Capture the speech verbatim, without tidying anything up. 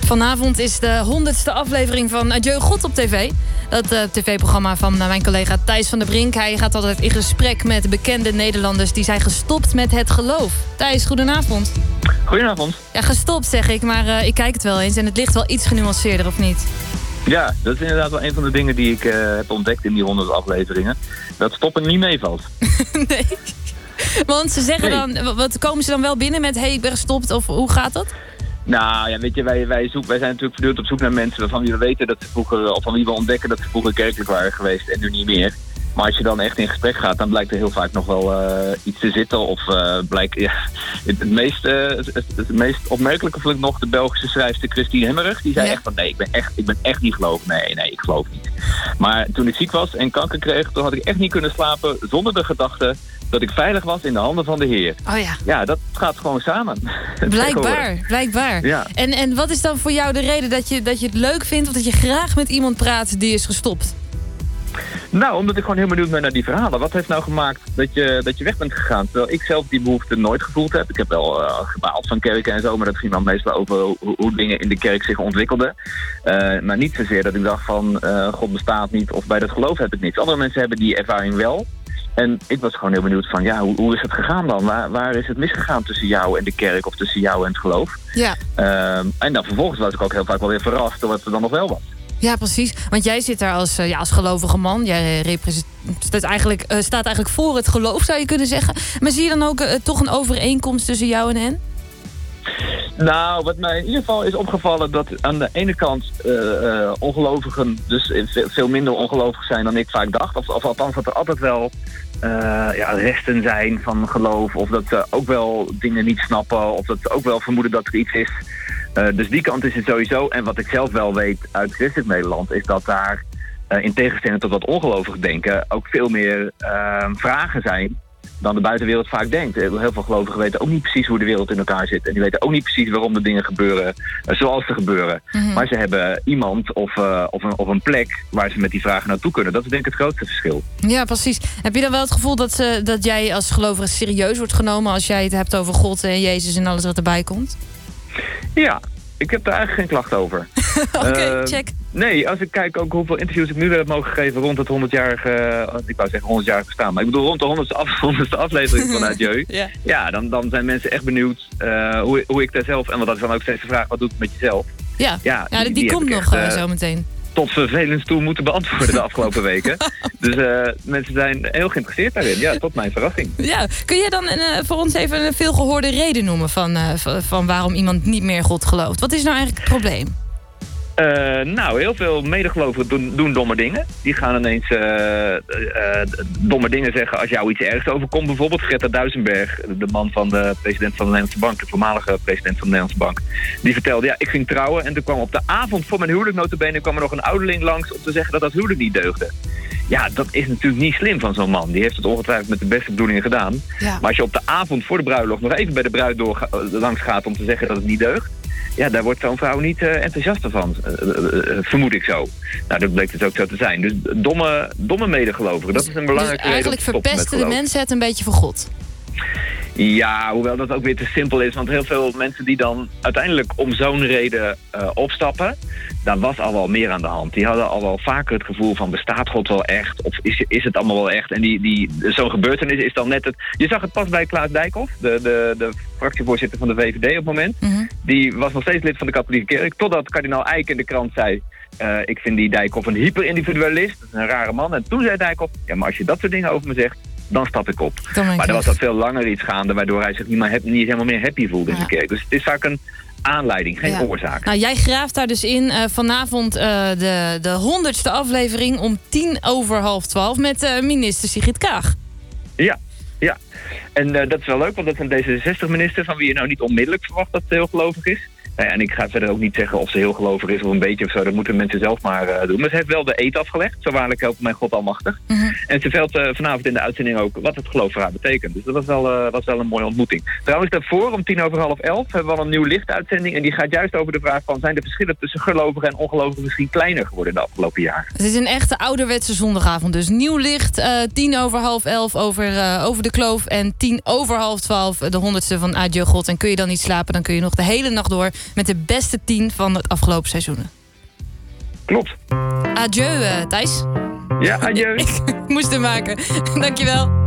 Vanavond is de honderdste aflevering van Adieu God op tv. Dat uh, tv-programma van uh, mijn collega Thijs van der Brink. Hij gaat altijd in gesprek met bekende Nederlanders die zijn gestopt met het geloof. Thijs, goedenavond. Goedenavond. Ja, gestopt zeg ik, maar uh, ik kijk het wel eens en het ligt wel iets genuanceerder, of niet? Ja, dat is inderdaad wel een van de dingen die ik uh, heb ontdekt in die honderd afleveringen. Dat stoppen niet meevalt. Nee. Want ze zeggen nee. dan, wat komen ze dan wel binnen met hey, ik ben gestopt of hoe gaat dat? Nou ja, weet je, wij, wij, zoek, wij zijn natuurlijk voortdurend op zoek naar mensen waarvan wie we weten dat ze vroeger, of van wie we ontdekken dat ze vroeger kerkelijk waren geweest en nu niet meer. Maar als je dan echt in gesprek gaat, dan blijkt er heel vaak nog wel uh, iets te zitten. Of uh, blijkt, ja, het, het, meest, uh, het, het meest opmerkelijke vond ik nog de Belgische schrijfster Christine Hemmerich. Die zei ja. echt van nee, ik ben echt, ik ben echt niet geloof. Nee, nee, ik geloof niet. Maar toen ik ziek was en kanker kreeg, toen had ik echt niet kunnen slapen zonder de gedachte dat ik veilig was in de handen van de Heer. Oh ja. Ja, dat gaat gewoon samen. Blijkbaar, blijkbaar. Ja. En, en wat is dan voor jou de reden dat je, dat je het leuk vindt of dat je graag met iemand praat die is gestopt? Nou, omdat ik gewoon heel benieuwd ben naar die verhalen. Wat heeft nou gemaakt dat je, dat je weg bent gegaan? Terwijl ik zelf die behoefte nooit gevoeld heb. Ik heb wel uh, gebaald van kerken en zo, maar dat ging dan meestal over hoe, hoe dingen in de kerk zich ontwikkelden. Uh, maar niet zozeer dat ik dacht van uh, God bestaat niet of bij dat geloof heb ik niets. Andere mensen hebben die ervaring wel. En ik was gewoon heel benieuwd van, ja, hoe, hoe is het gegaan dan? Waar, waar is het misgegaan tussen jou en de kerk of tussen jou en het geloof? Ja. Uh, en dan vervolgens was ik ook heel vaak wel weer verrast door wat er dan nog wel was. Ja, precies. Want jij zit daar als, ja, als gelovige man. Jij representeert eigenlijk, uh, staat eigenlijk voor het geloof, zou je kunnen zeggen. Maar zie je dan ook uh, toch een overeenkomst tussen jou en hen? Nou, wat mij in ieder geval is opgevallen dat aan de ene kant uh, uh, ongelovigen dus veel minder ongelovig zijn dan ik vaak dacht. Of, of althans dat er altijd wel uh, ja, resten zijn van geloof. Of dat ze ook wel dingen niet snappen. Of dat ze ook wel vermoeden dat er iets is. Uh, dus die kant is het sowieso. En wat ik zelf wel weet uit christelijk Nederland is dat daar uh, in tegenstelling tot wat ongelovig denken ook veel meer uh, vragen zijn dan de buitenwereld vaak denkt. Heel veel gelovigen weten ook niet precies hoe de wereld in elkaar zit. En die weten ook niet precies waarom de dingen gebeuren uh, zoals ze gebeuren. Mm-hmm. Maar ze hebben iemand of, uh, of, een, of een plek waar ze met die vragen naartoe kunnen. Dat is denk ik het grootste verschil. Ja, precies. Heb je dan wel het gevoel dat, ze, dat jij als gelovige serieus wordt genomen als jij het hebt over God en Jezus en alles wat erbij komt? Ja, ik heb daar eigenlijk geen klacht over. Oké, okay, uh, check. Nee, als ik kijk ook hoeveel interviews ik nu heb mogen geven rond het honderdjarige, uh, ik wou zeggen honderdjarige bestaan, maar ik bedoel rond de honderdste, af, honderdste aflevering van Adieu. Ja, ja dan, dan zijn mensen echt benieuwd uh, hoe, hoe ik daar zelf, en wat dat is dan ook steeds de vraag, wat doet het met jezelf? Ja, ja, ja die, die, die komt nog uh, zo meteen. Tot vervelend toe moeten beantwoorden de afgelopen weken. Dus uh, mensen zijn heel geïnteresseerd daarin. Ja, tot mijn verrassing. Ja, kun je dan uh, voor ons even een veelgehoorde reden noemen van, uh, van waarom iemand niet meer God gelooft? Wat is nou eigenlijk het probleem? Uh, nou, heel veel medegelovigen doen, doen domme dingen. Die gaan ineens uh, uh, domme dingen zeggen als jou iets ergs overkomt. Bijvoorbeeld Greta Duisenberg, de man van de president van de Nederlandse Bank, de voormalige president van de Nederlandse Bank. Die vertelde, ja, ik ging trouwen en toen kwam op de avond voor mijn huwelijk notabene kwam er nog een ouderling langs om te zeggen dat dat huwelijk niet deugde. Ja, dat is natuurlijk niet slim van zo'n man. Die heeft het ongetwijfeld met de beste bedoelingen gedaan. Ja. Maar als je op de avond voor de bruiloft nog even bij de bruid door, langs gaat om te zeggen dat het niet deugt, ja, daar wordt zo'n vrouw niet uh, enthousiaster van, uh, uh, uh, vermoed ik zo. Nou, dat bleek dus ook zo te zijn. Dus domme, domme medegelovigen, dat is een belangrijke dus reden. Eigenlijk verpesten de mensen het een beetje voor God. Ja, hoewel dat ook weer te simpel is. Want heel veel mensen die dan uiteindelijk om zo'n reden uh, opstappen, daar was al wel meer aan de hand. Die hadden al wel vaker het gevoel van, bestaat God wel echt? Of is, is het allemaal wel echt? En die, die, zo'n gebeurtenis is dan net het. Je zag het pas bij Klaas Dijkhoff, de, de, de fractievoorzitter van de V V D op het moment. Mm-hmm. Die was nog steeds lid van de katholieke kerk. Totdat kardinaal Eijk in de krant zei, Uh, ik vind die Dijkhoff een hyperindividualist. Dat is een rare man. En toen zei Dijkhoff, ja, maar als je dat soort dingen over me zegt, dan stap ik op. Maar er was dat veel langer iets gaande, waardoor hij zich niet, maar, niet helemaal meer happy voelde in ja. de kerk. Dus het is vaak een aanleiding, geen ja. oorzaak. Nou, jij graaft daar dus in. Uh, vanavond uh, de, de honderdste aflevering om tien over half twaalf met uh, minister Sigrid Kaag. Ja, ja. En uh, dat is wel leuk, want dat is een D zesenzestig-minister van wie je nou niet onmiddellijk verwacht dat ze heel gelovig is. Nou ja, en ik ga verder ook niet zeggen of ze heel gelovig is of een beetje of zo. Dat moeten mensen zelf maar uh, doen. Maar ze heeft wel de eed afgelegd. Zo waarlijk helpt mijn God almachtig. Mm-hmm. En ze vertelt uh, vanavond in de uitzending ook wat het geloof voor haar betekent. Dus dat was wel, uh, was wel een mooie ontmoeting. Trouwens, daarvoor om tien over half elf hebben we al een nieuw lichtuitzending. En die gaat juist over de vraag van, zijn de verschillen tussen gelovigen en ongelovigen misschien kleiner geworden in de afgelopen jaren? Het is een echte ouderwetse zondagavond. Dus nieuw licht, uh, tien over half elf over, uh, over de kloof. En tien over half twaalf de honderdste van Adieu God. En kun je dan niet slapen, dan kun je nog de hele nacht door met de beste tien van het afgelopen seizoen. Klopt. Adieu, uh, Thijs. Ja, adieu. Ik moest hem maken. Dankjewel.